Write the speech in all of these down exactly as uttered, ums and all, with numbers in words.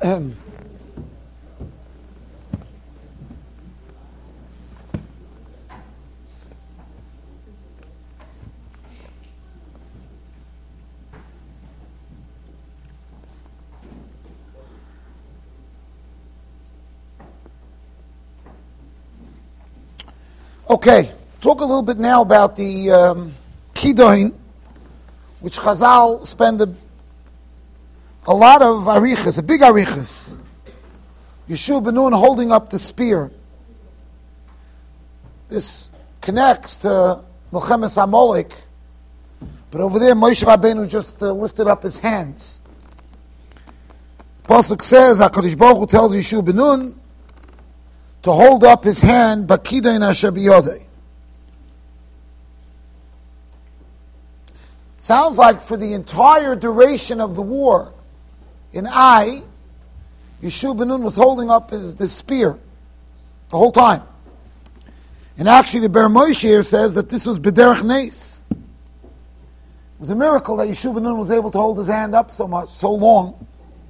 Okay, talk a little bit now about the um, Kidoin, which Chazal spend a, a lot of arichas, a big arichas. Yeshua ben Nun holding up the spear. This connects to Milchemes Amalek, but over there Moshe Rabbeinu just uh, lifted up his hands. Pasuk says, HaKadosh Baruch Hu tells Yeshua ben Nun to hold up his hand, Bakidain asher biyodei. Sounds like for the entire duration of the war in Ai, Yeshua ben Nun was holding up his the spear the whole time. And actually the Ber Moshe here says that this was B'derech Nes. It was a miracle that Yeshua ben Nun was able to hold his hand up so much, so long.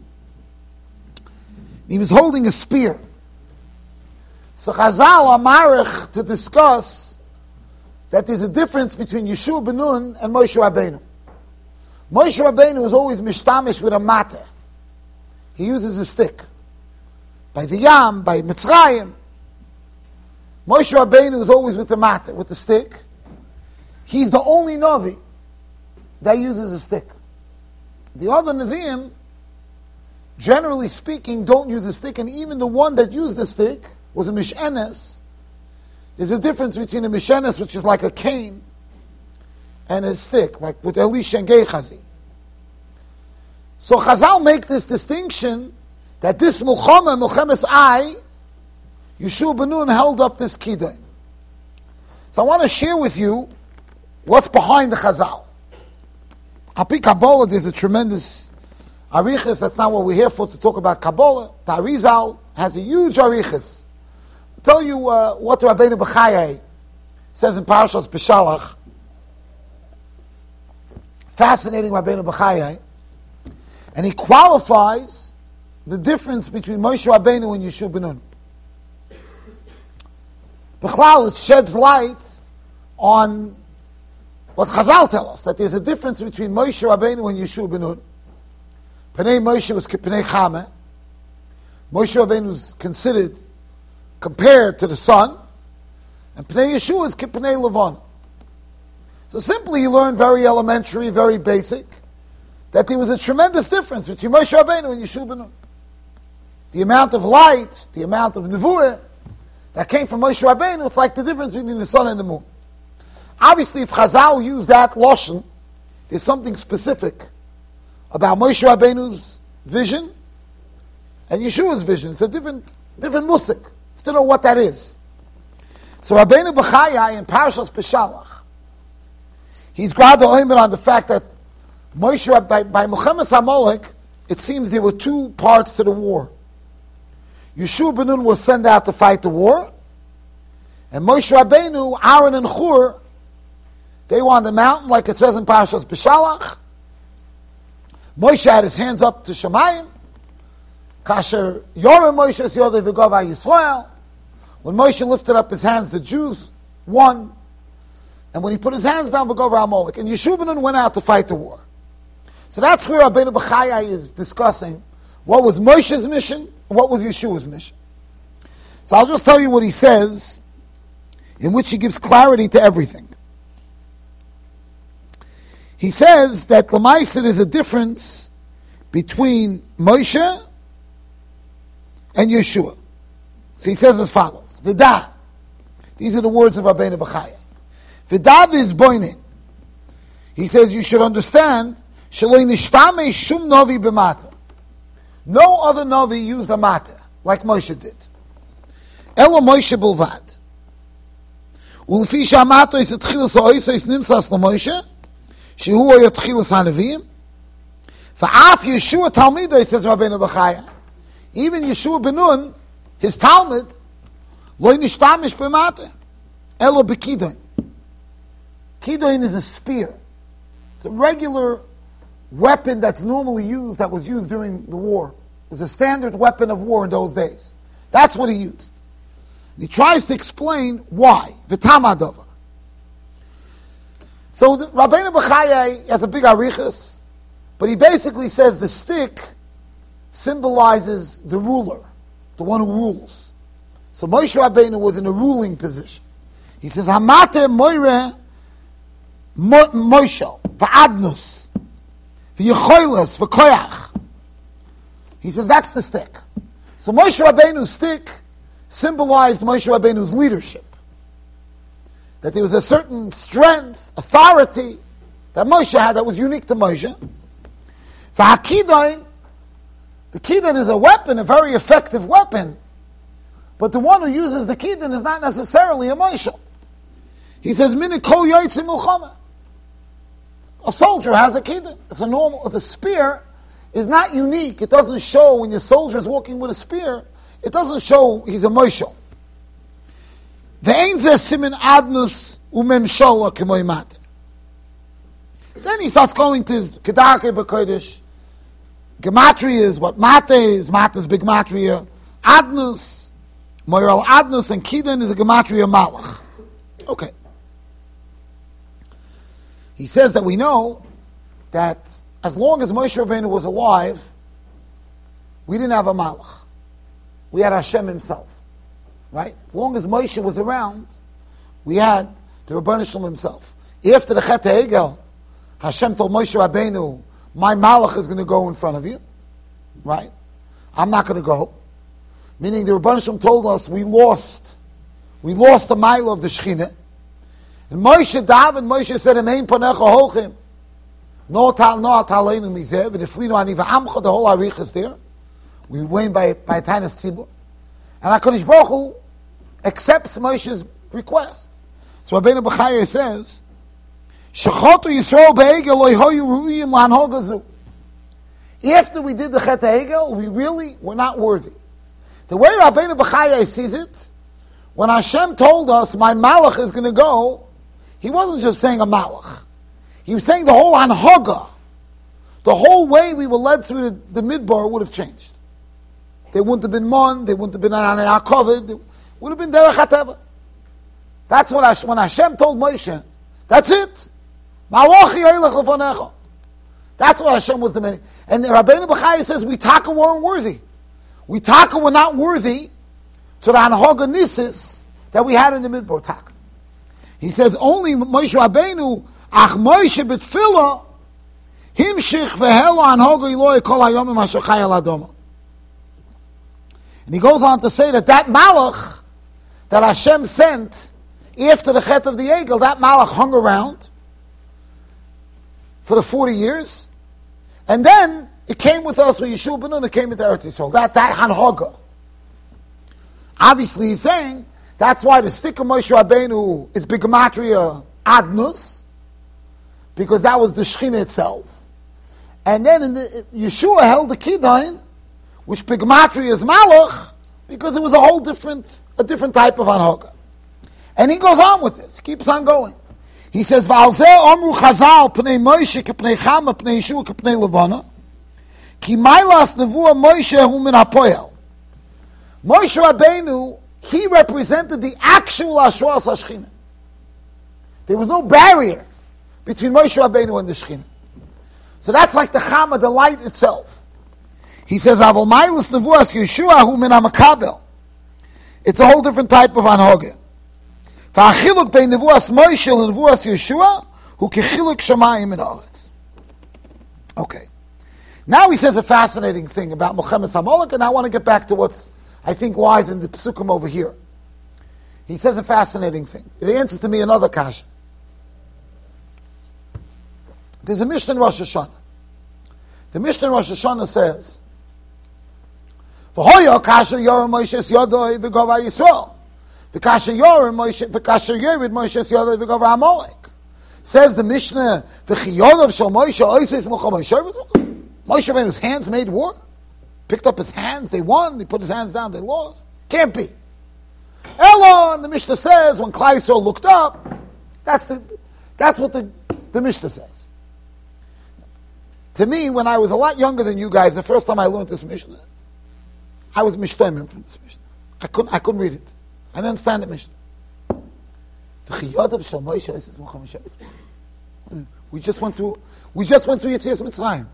He was holding a spear. So Chazal Amarich to discuss that there's a difference between Yeshua ben Nun and Moshe Rabbeinu. Moshe Rabbeinu is always mishtamish with a mateh. He uses a stick. By the Yam, by Mitzrayim. Moshe Rabbeinu is always with the mateh, with the stick. He's the only Navi that uses a stick. The other Nevi'im, generally speaking, don't use a stick, and even the one that used the stick was a mishenes. There's a difference between a mishenes, which is like a cane, and a stick, like with Elisha and Gechazi. So Chazal make this distinction that this Mulchama, Mulchemes Ai, Yeshua ben Nun held up this Kidain. So I want to share with you what's behind the Chazal. Api Kabbalah, there's a tremendous arichas. That's not what we're here for, to talk about Kabbalah. The Arizal has a huge arichas. Tell you uh, what the Rabbeinu Bechayai says in Parashas Beshalach. Fascinating Rabbeinu Bechayai. And he qualifies the difference between Moshe Rabbeinu and Yeshua ben Nun. Bechlal, it sheds light on what Chazal tell us, that there's a difference between Moshe Rabbeinu and Yeshua ben Nun. Pnei Moshe was Pnei Chama. Moshe Rabbeinu was considered, compared to the sun, and Pnei Yeshua is Pnei Levon. So simply you learn very elementary, very basic, that there was a tremendous difference between Moshe Rabbeinu and Yeshua ben Nun. The amount of light, the amount of nevuah that came from Moshe Rabbeinu, it's like the difference between the sun and the moon. Obviously, if Chazal used that lashon, there's something specific about Moshe Rabbeinu's vision and Yeshua's vision. It's a different, different musik. To know what that is. So Rabbeinu Bechayai in Parashas Beshalach, he's glad to oimer on the fact that Moshe, by, by Milchemes Amalek, it seems there were two parts to the war. Yeshua ben Nun was sent out to fight the war, and Moshe Rabbeinu, Aaron and Hur, they were on the mountain, like it says in Parashas Beshalach. Moshe had his hands up to Shemayim. Kasher Yoreh Moshe es Yodei v'Gova Yisrael. When Moshe lifted up his hands, the Jews won. And when he put his hands down, v'Gova Amalek. And Yeshua ben Nun went out to fight the war. So that's where Rabbeinu Bechayai is discussing what was Moshe's mission and what was Yeshua's mission. So I'll just tell you what he says, in which he gives clarity to everything. He says that L'maisa is a difference between Moshe and Yeshua. So he says as follows. V'da. These are the words of Rabbeinu Bechayai. V'da v'izboinin. He says you should understand, Shalei nishtame shum novi b'mata. No other novi used a mata, like Moshe did. Elo Moshe bilvad. U'lefi sh'amato is etchilas ha'oisa is nimsas l'Moshe, shehu o yotchilas ha'neviim. V'af Yeshua talmido, says Rabbeinu Bechayai. Even Yeshua ben Nun, his Talmud, lo nishtamish b'mata, elo b'kidoin. Kidoin is a spear. It's a regular weapon that's normally used, that was used during the war. was a standard weapon of war in those days. That's what he used. He tries to explain why. V'tama davar. So Rabbeinu Bechaya has a big arichas, but he basically says the stick symbolizes the ruler, the one who rules. So Moshe Rabbeinu was in a ruling position. He says, Hamate moire Moshe, v'adnus, v'yechoiles, v'koyach. He says, that's the stick. So Moshe Rabbeinu's stick symbolized Moshe Rabbeinu's leadership. That there was a certain strength, authority that Moshe had that was unique to Moshe. V'hakidain, the kidon is a weapon, a very effective weapon, but the one who uses the kidon is not necessarily a Moshe. He says, Min kol yotzei milchama. A soldier has a kidon. It's a normal, the spear is not unique. It doesn't show when your soldier is walking with a spear, it doesn't show he's a Moshe. Then he starts going to his Kedarke B'Kodesh. Gematria is what Mate is. Mate is big Gematria. Adnus, Moiral Adnus, and Kidon is a Gematria Malach. Okay. He says that we know that as long as Moshe Rabbeinu was alive, we didn't have a Malach. We had Hashem himself. Right? As long as Moshe was around, we had the Rebbeinu Shalom himself. After the Chet HaEgel, Hashem told Moshe Rabbeinu, my Malach is going to go in front of you. Right? I'm not going to go. Meaning the Rebbeinu Shalom told us we lost. We lost the mile of the Shekhinah. And Moshe David, Moshe said, Emein panecha hochim. No tal no taleinu mizeh, v'neflinu ani v'amcha, the whole arich is there. We were by, by Tainus Tzibur. And HaKadosh Baruch Hu accepts Moshe's request. So Rabbeinu Bechaya says, Shechotu Yisrael be'egel lo yehoyu ru'iyim l'hanhogazu. After we did the Chet HaEgel, we really were not worthy. The way Rabbeinu Bechaya sees it, when Hashem told us, my Malach is going to go, he wasn't just saying a Malach. He was saying the whole Hanhoga, the whole way we were led through the, the Midbar would have changed. They wouldn't have been Mon, they wouldn't have been Ananei HaKoved, it would have been Derech HaTeva. That's what Hashem, when Hashem told Moshe, that's it. Malachi Eilech Lefanecha. That's what Hashem was demanding. And Rabbeinu Bechaya says, we taka weren't worthy. We taka were not worthy to the Hanhoga Nisis that we had in the Midbar taka. He says, only Moshe Rabbeinu, Ach Moshe B'Tfilah, Himshich V'Helo Hanhoga Eloi Kol Hayomim HaShechai Al Adoma. And he goes on to say that that Malach that Hashem sent after the Chet of the Egel, that Malach hung around for the forty years, and then it came with us with Yeshua ben Nun, it came into Eretz Yisrael. That, that Hanhoga. Obviously he's saying, that's why the stick of Moshe Rabbeinu is Bigematria Adnus, because that was the Shechina itself. And then in the, Yeshua held the Kidon, which Bigematria is Malach, because it was a whole different, a different type of Hanhoga. And he goes on with this, keeps on going. He says, "V'alzeh omru Chazal pnei Moshe k'pnei Chama pnei Yeshua k'pnei Levana, ki mailas nevuah Moshe hu min hapoel." Moshe Rabbeinu, he represented the actual Ashras HaShechina. There was no barrier between Moshe Rabbeinu and the Shechina. So that's like the Chama, the light itself. He says, "Aval mailas nevuas Yeshua hu min hamakabel." It's a whole different type of Hanhoga. V'achiluk bein nevuas Moshe and nevuas Yeshua hu kechiluk shamayim and aretz. Okay. Now he says a fascinating thing about Milchemes HaMolech, and I want to get back to what's, I think, lies in the Psukim over here. He says a fascinating thing. It answers to me another kasha. There's a Mishnah in Rosh Hashanah. The Mishnah in Rosh Hashanah says, V'hoya kasha yoram Moshe yodoi v'gova Yisrael. V'kasha yoram Moshe, v'kasha yorid Moshe yodoi v'gova Amalek. Says the Mishnah, V'chiyodov shel Moshe oises m'chom Moshe. Moshe made his hands made war. Picked up his hands, they won. He put his hands down, they lost. Can't be. Elon, the Mishnah says, when Klal Yisrael looked up, that's the, that's what the, the Mishnah says. To me, when I was a lot younger than you guys, the first time I learned this Mishnah, I was mishtoimim from this Mishnah. I couldn't, I couldn't read it. I didn't understand the Mishnah. We just went through, we just went through Yetzias Mitzrayim.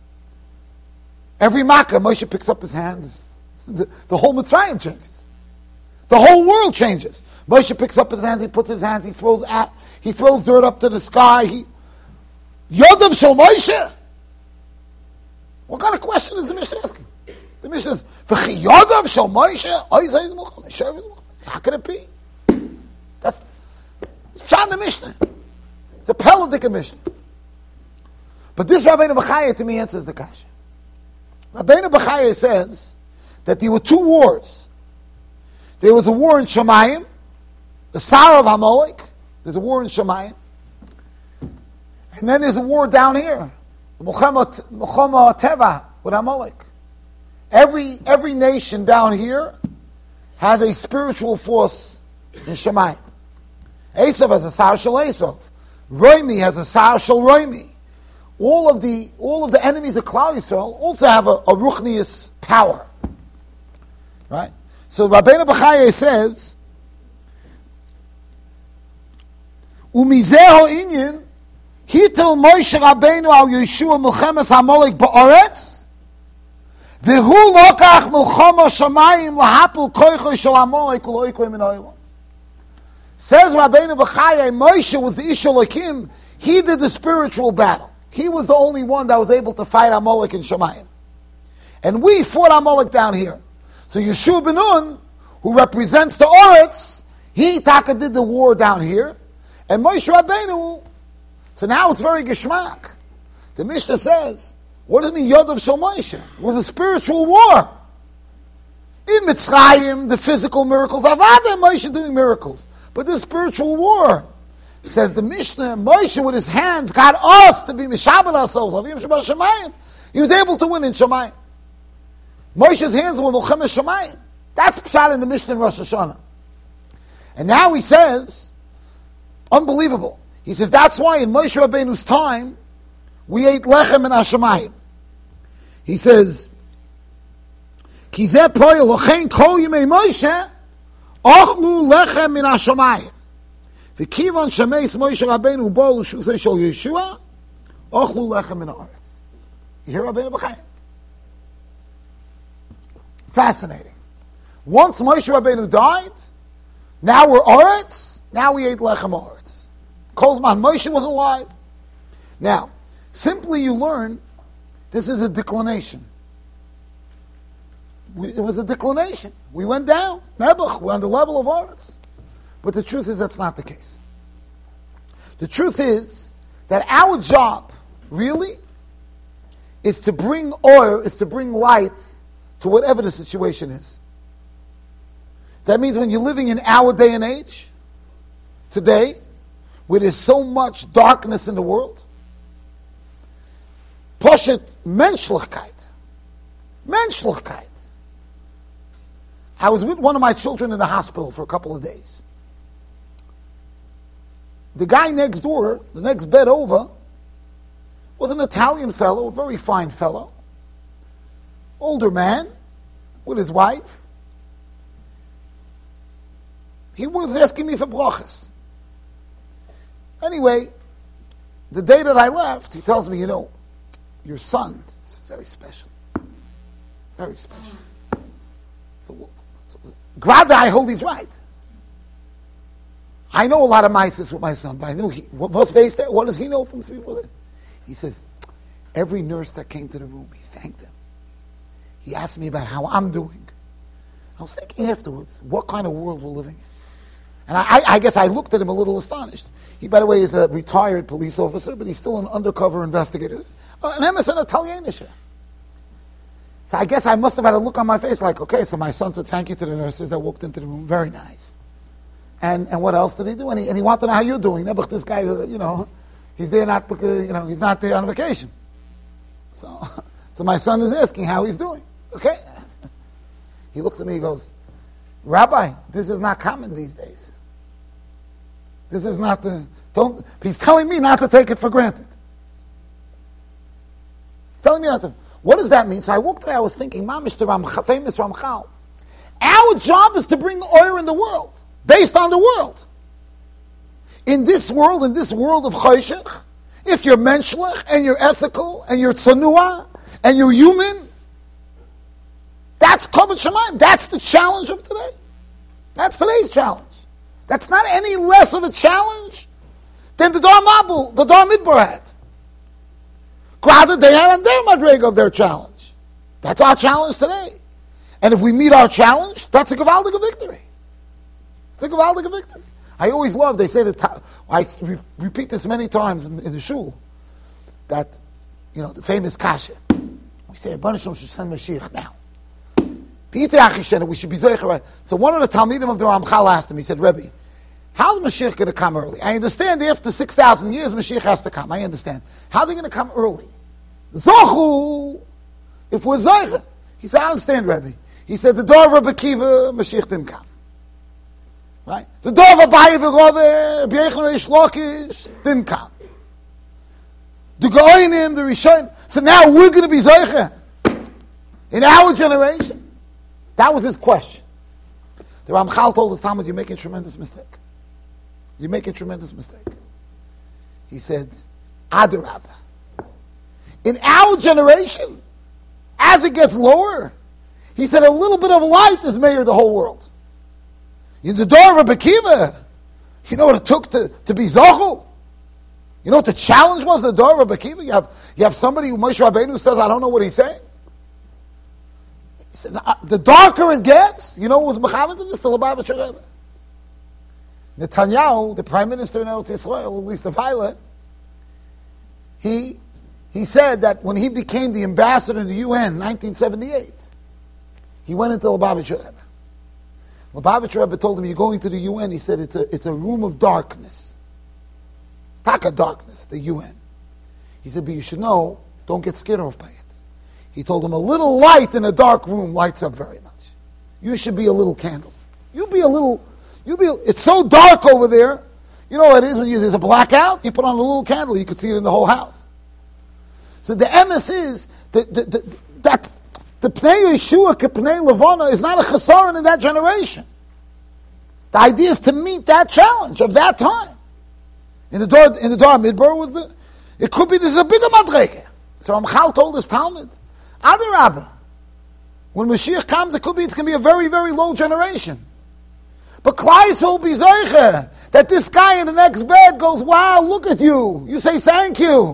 Every Makkah, Moshe picks up his hands. The, the whole Mitzrayim changes. The whole world changes. Moshe picks up his hands, he puts his hands, he throws at, he throws dirt up to the sky. He, Yodav Shel Moshe. What kind of question is the Mishnah asking? The Mishnah is, V'chi Yodav Shel Moshe. How can it be? That's Shad the Mishnah. It's a Peladik Mishnah. But this Rabbeinu Bechaya to me answers the kasha. Rabbeinu Bechaya says that there were two wars. There was a war in Shemayim, the Sar of Amalek. There's a war in Shemayim. And then there's a war down here, the Milchama Teva with Amalek. Every, every nation down here has a spiritual force in Shemayim. Esav has a Sar Shel Esav. Roimi has a Sar Shel Roimi. All of the all of the enemies of Klal Yisrael also have a, a Ruchnius power. Right? So Rabbeinu Bechaya says, Umizeho inyan, hitel Moshe Rabbeinu al Yeshua Milchemes HaMolek ba'aretz, v'hu lokach Milchama Shamayim lahapul koicho shel HaMolek u'loikoi min ha'olam. Says Rabbeinu Bechaya, Moshe was the Ish Elokim, he did the spiritual battle. He was the only one that was able to fight Amalek in Shemayim. And we fought Amalek down here. So Yeshua ben Nun, who represents the Oretz, he taka did the war down here. And Moshe Rabbeinu, so now it's very geschmack. The Mishnah says, what does it mean Yodav Shel Moshe? It was a spiritual war. In Mitzrayim, the physical miracles, Avada Moshe doing miracles. But the spiritual war, says the Mishnah, Moshe with his hands got us to be mishabel ourselves. He was able to win in Shemayim. Moshe's hands were Milchemes Shemayim. That's pshat in the Mishnah in Rosh Hashanah. And now he says, unbelievable. He says that's why in Moshe Rabbeinu's time we ate lechem in Hashemayim. He says, Ki zeh poyel lochein kol yimei Moshe ochlu lechem in Hashemayim. V'kivan shemeis Moshe Rabbeinu bo l'shusei shel Yeshua, ochlu lechem min haaretz. You hear Rabbeinu Bechaya? Fascinating. Once Moshe Rabbeinu died, now we're Oretz, now we ate lechem Oretz. Kolzman Moshe was alive. Now, simply you learn, this is a declination. We, it was a declination. We went down. Nebuch, we're on the level of Oretz. But the truth is that's not the case. The truth is that our job, really, is to bring oil, is to bring light to whatever the situation is. That means when you're living in our day and age, today, where there's so much darkness in the world, Poshet Menschlichkeit. Menschlichkeit. I was with one of my children in the hospital for a couple of days. The guy next door, the next bed over, was an Italian fellow, a very fine fellow, older man, with his wife. He was asking me for brachas. Anyway, the day that I left, he tells me, you know, your son is very special. Very special. So, so Grada, I hold he's right. I know a lot of mices with my son, but I knew he, what, what does he know from three, four days? He says, every nurse that came to the room, he thanked them. He asked me about how I'm doing. I was thinking afterwards, what kind of world we're living in? And I, I guess I looked at him a little astonished. He, by the way, is a retired police officer, but he's still an undercover investigator. Uh, an Emerson Italienische. So I guess I must have had a look on my face like, okay, so my son said thank you to the nurses that walked into the room. Very nice. And and what else did he do? And he, and he wanted to know how you're doing. But this guy, you know, he's there not because, you know, he's not there on vacation. So, so my son is asking how he's doing. Okay. He looks at me, he goes, Rabbi, this is not common these days. This is not the, don't, he's telling me not to take it for granted. He's telling me not to. What does that mean? So I walked away, I was thinking, Mamish, the Ramchal, famous Ramchal, our job is to bring oil in the world, based on the world. In this world, in this world of Choshech, if you're menschlich, and you're ethical, and you're tzanua, and you're human, that's Kavod Shamayim. That's the challenge of today. That's today's challenge. That's not any less of a challenge than the Dar Mabul, the Dar Midbar had. Rather, they had on their madrega of their challenge. That's our challenge today. And if we meet our challenge, that's a gewaldige victory. It's a gewaldige victory. I always love, they say that, I repeat this many times in, in the shul, that, you know, the famous kasha. We say, Rebbeinu Shalom should send Mashiach now. We should be zeicher. So one of the Talmidim of the Ramchal asked him, he said, Rebbe, how's Mashiach going to come early? I understand after six thousand years, Mashiach has to come. I understand. How's he going to come early? Zochu, if we're zeicher. He said, I understand, Rebbe. He said, the door of Rebbe Kiva, Mashiach didn't come. Right? The door of Abaye v'Rove, Rabbi Yochanan Reish Lakish, didn't come. The Goinim, the Rishon. So now we're going to be zeicher in our generation. That was his question. The Ramchal told his Talmud, you're making a tremendous mistake. You're making a tremendous mistake. He said, Adarab. In our generation, as it gets lower, he said a little bit of light is mayor the whole world. In the door of Rebbe Kiva, you know what it took to, to be Zochu? You know what the challenge was, the door of Rebbe Kiva? You have, you have somebody who Moshe Rabbeinu says, I don't know what he's saying. He said, the darker it gets, you know what was Mechamed in this? The Lubavitcher Rebbe. Netanyahu, the prime minister in Eretz Yisrael, at least the Violet, he, he said that when he became the ambassador in the U N in nineteen seventy-eight, he went into the Lubavitcher Rebbe. Lubavitcher Rebbe told him, you're going to the U N, he said, it's a, it's a room of darkness. Taka darkness, the U N. He said, but you should know, don't get scared off by it. He told him, a little light in a dark room lights up very much. You should be a little candle. You be a little, you be, it's so dark over there. You know what it is when you, there's a blackout? You put on a little candle, you can see it in the whole house. So the emes is, that, that, that, that the Pnei Yeshua K'Pnei Levana is not a chesaron in that generation. The idea is to meet that challenge of that time. In the Dar, in the Dar Midbar was the, it could be, this is a bigger madrege. So Ramchal told his Talmud, Adarabba, when Mashiach comes, it could be, it's going to be a very, very low generation. But Klais will be zeicher, that this guy in the next bed goes, wow, look at you. You say thank you.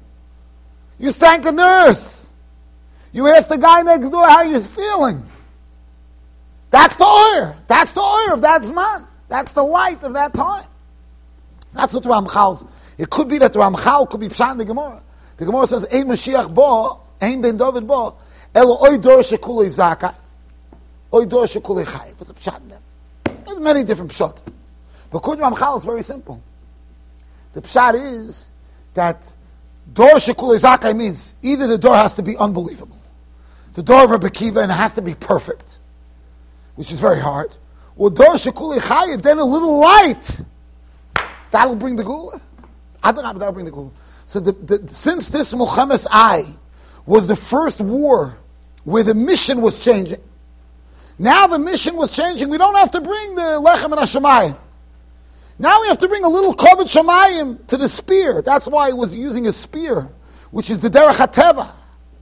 You thank a nurse. You ask the guy next door how he's feeling. That's the oil. That's the oil of that Zman. That's the light of that time. That's what the Ramchal's. It could be that the Ramchal could be Pshat in the Gemara. The Gemara says, Ein Mashiach bo, Ein Ben David bo, Elo oi dor shekulei zaka, oi dor shekulei chai. What's a Pshat in them? There's many different Pshat. But according to Ramchal, it's very simple. The Pshat is that dor shekulei zaka means either the door has to be unbelievable, the door of Rebbe Kiva, and it has to be perfect, which is very hard, or dor shekulei chayiv, then a little light, that'll bring the gula. That'll bring the gula. So the, the, since this Milchemes Ai was the first war where the mission was changing, now the mission was changing. We don't have to bring the Lechem and Hashemayim. Now we have to bring a little Kavod Shamayim to the spear. That's why he was using a spear, which is the Derech HaTeva,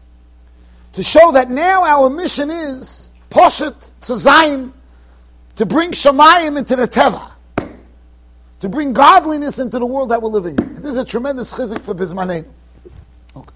to show that now our mission is Poshet Tzayin, to bring Shamayim into the Teva, to bring godliness into the world that we're living in. And this is a tremendous chizik for Bizmaneinu. Okay.